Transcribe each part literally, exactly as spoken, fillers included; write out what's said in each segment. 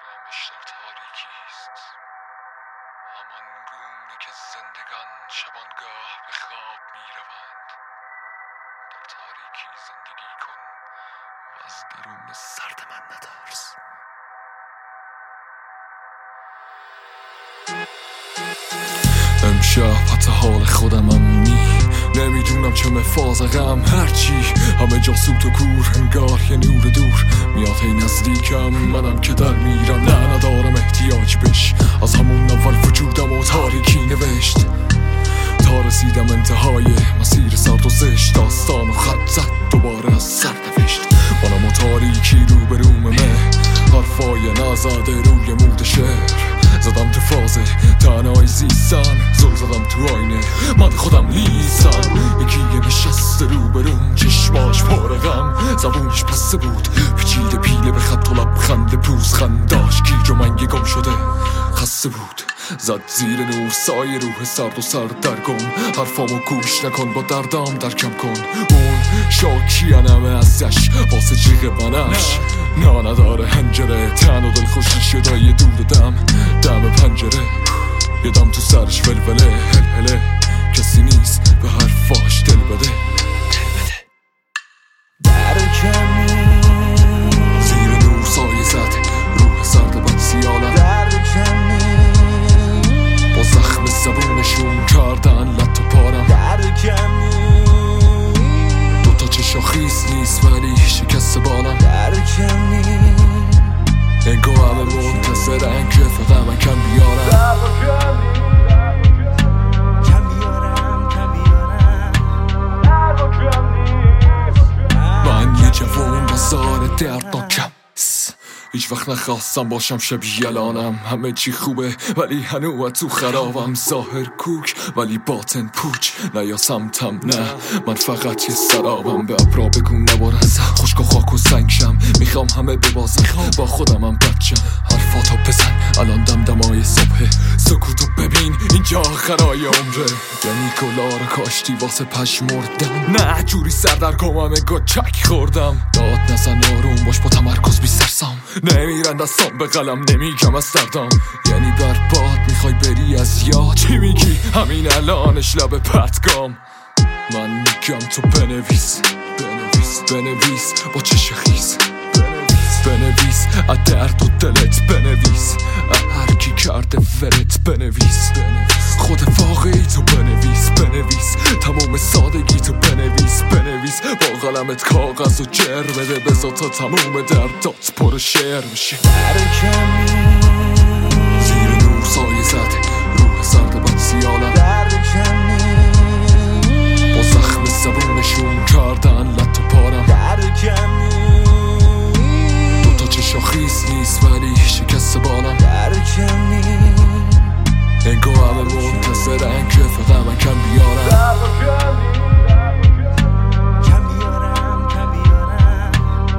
آرامش در تاریکی است، همان گونه که زندگان شبانگاه به خواب می روند. در تاریکی زندگی کن و از درون سرد من نترس. امشب حتی حال خودمم نی نمیدونم چه مفازقم، هرچی همه جا سوت و کور، انگار یه نور دور میاد هی نزدیکم. منم که در میرم نه ندارم احتیاج بش، از همون اول وجودم و تاریکی نوشت تا رسیدم انتهای مسیر سرد و زشت. داستان و خط زد دوباره از سر نوشت، منم و تاریکی رو به رومه، حرفای نزده روی مود شعر. زدم تو فاز تنهایی زیستن، زل زدم تو آینه من خودم نیستم. یکی یه نشسته رو بروم، چشماش پر غم، زبونش پسته بود پیچیده پیله به خط و لبخند پوز خنداش گیج و منگی گم شده خسته بود. زد زیر نور سایه روح سرد و سرد درگم، حرفامو گوش نکن با دردام درکم کن. اون شاکیانمه ازش واسه جیغ بنفش، نه نداره هنجره، تن و دل خوشی شده یه دود دم دم پنجره. یه دم تو سرش ولوله هل هله، کسی نیست به حرفاش دل بده. در کمی زیر نور سایه زد روح سرد بد سیالم، در کمی با زخم زبونشون کردن لط و پارم. در کمی دوتا چشا خیس نیست ولی شکست بالم. در کمی انگاه همه منتظرن که فقط من کم بیارم. کم بیارم کم بیارم من یه جوان بازار دردناکم، هیچ وقت نخواستم باشم شبیه الانم. همه چی خوبه ولی هنوز تو خرابم، ظاهر کوک ولی باطن پوچ. نه یا سمتم نه، من فقط یه سرابم. به ابرا بگو نبارن خشک و خاک و سنگ شم، میخوام همه ببازن با خودمم بچم. حرفاتو بزن الان دم دمای صبح، سکوتو ببین اینجا آخرای عمره. یعنی کلار کاشتی واسه پشمردم، نه جوری سردرگمم انگار چک خوردم. داد نزن آروم باش با تمرکز بی سرسام، نمیرن دستام به قلم نمیگم از دردم. یعنی برباد میخوای بری از یاد، چی میگی همین الانش لب پتگام. من میگم تو بنویس بنویس بنویس با چش خیز، بنویس بنویس از درد و دلت، بنویس هر کی کرده ورت، بنویس خود واقعی تو بنویس بنویس تمام سادگی تو بنویس بنویس با قلمت کاغذ و جر بده، بذار تا تموم دردات پر شعر بشه. در کمی زیر نور سایه زد روح سرد بد سیالم، در کمی با زخم زبونشون کردن لط و پارم. در کمی دوتا چشا خیس نیست ولی شکست بالم. در کمی انگاه همه منتظرن که فقط من کم بیارم. کم بیارم کم بیارم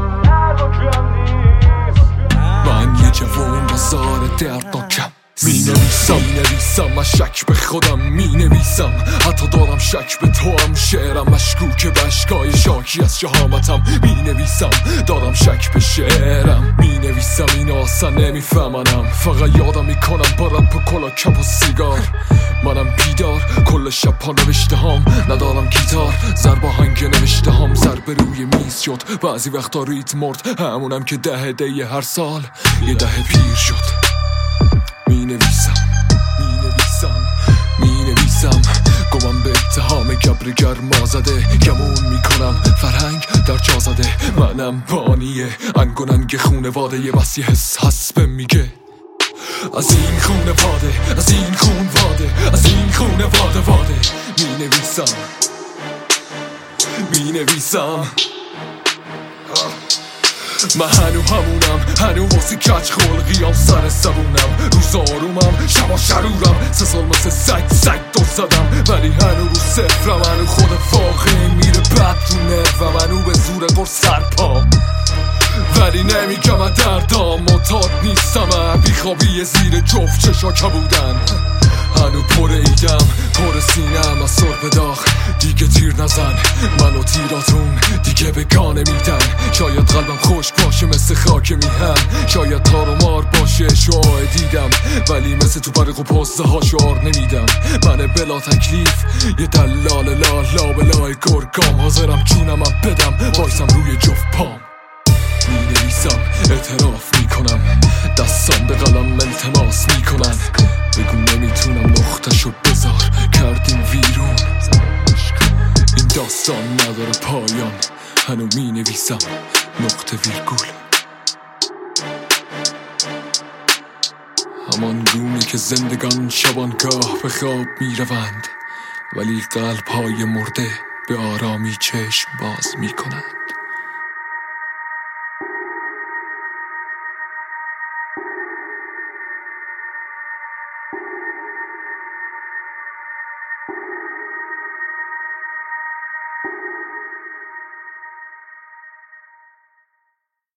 من یه جوان بازار دردناکم، می نویسم می نویسم من شک به خودم می نویسم، حتی دارم شک به تو هم. شعرم مشکوک به اشکای شاکی از شهامتم می نویسم، دارم شک به شعرم می نویسم. این اصلا نمیفهمنم، فقط یادم میکنم با رپ و کلا کپ و سیگار. منم بیدار کل شب پا نوشته هم، ندارم گیتار ضرب آهنگ نوشته هم. ضربه روی میز شد بعضی وقتا ریت مرد، همونم که ده ده هر سال یه ده پیر شد. می نویسم می نویسم می نویسم گمم به اتهام گبر گرما زده، گمون میکنم فرهنگ در جا زده. منم بانیه انگوننگ خونواده، یه وسی حس حسبه میگه از این خونه واده از این خون واده از این خونه واده واده. می نویسم می نویسم من هنو همونم، هنو واسه کچ خلقیام سر زبونم. روز آرومم شبا شرورم، سه سال مثل سگ سگ دو زدم ولی هنو رو صفرم. هنو خود واقعی میره بد تو نرو، منو به زور قرص سرپام ولی نمیگم از دردام. معتاد نیستم بیخوابی زیر جفت چشا که بودن. هنو پر ایدم پر سینم از سرب داغ، دیگه تیر نزن منو تیراتون دیگه به گانه میدن. شاید قلبم خوش باشه باشه مثل خاک میهن، شاید تار و مار باشه شعاع دیدم، ولی مثل تو برق و پسته ها شعار نمیدم. من بلا تکلیف یه دلال لا لا بلای گرگام، حاضرم جونم هم بدم وایسم روی جفت پام. می نویسم اعتراف میکنم، دستان به قلم التماس میکنن، بگو نمیتونم نقطه‌شو بذار کردیم ویرون. این داستان نداره پایان، هنو می نویسم نقطه ویرگول. همان گونه که زندگان شبانگاه به خواب می روند، ولی قلب های مرده به آرامی چشم باز می کنند.